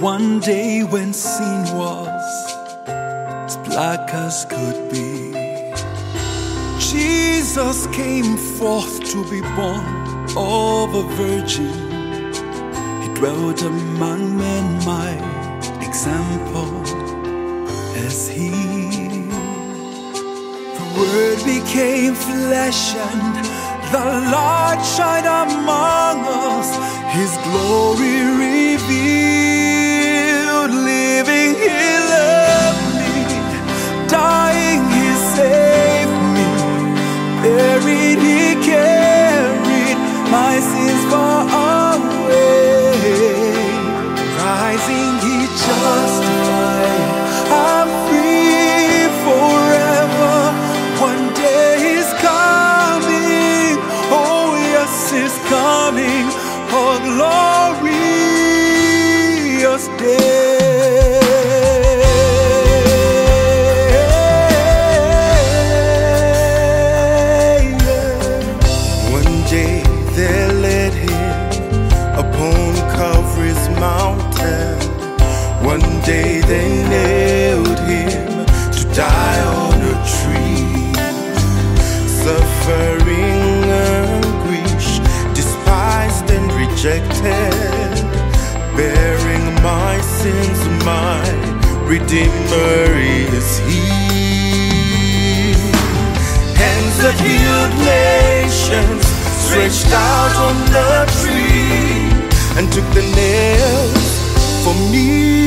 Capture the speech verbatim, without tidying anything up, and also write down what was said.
One day when sin was as black as could be, Jesus came forth to be born of a virgin. He dwelt among men, my example as he. The Word became flesh and the light shined among us. His glory revealed. Living He loved me, dying He saved me, buried He carried my sins far away, rising He justified. I'm free forever. One day is coming, oh yes, is coming, a glorious day. One day they led Him upon Calvary's mountain. One day they nailed Him to die on a tree, suffering anguish, despised and rejected, bearing my sins. My Redeemer is He. Hands that healed nations stretched out on the tree and took the nails for me.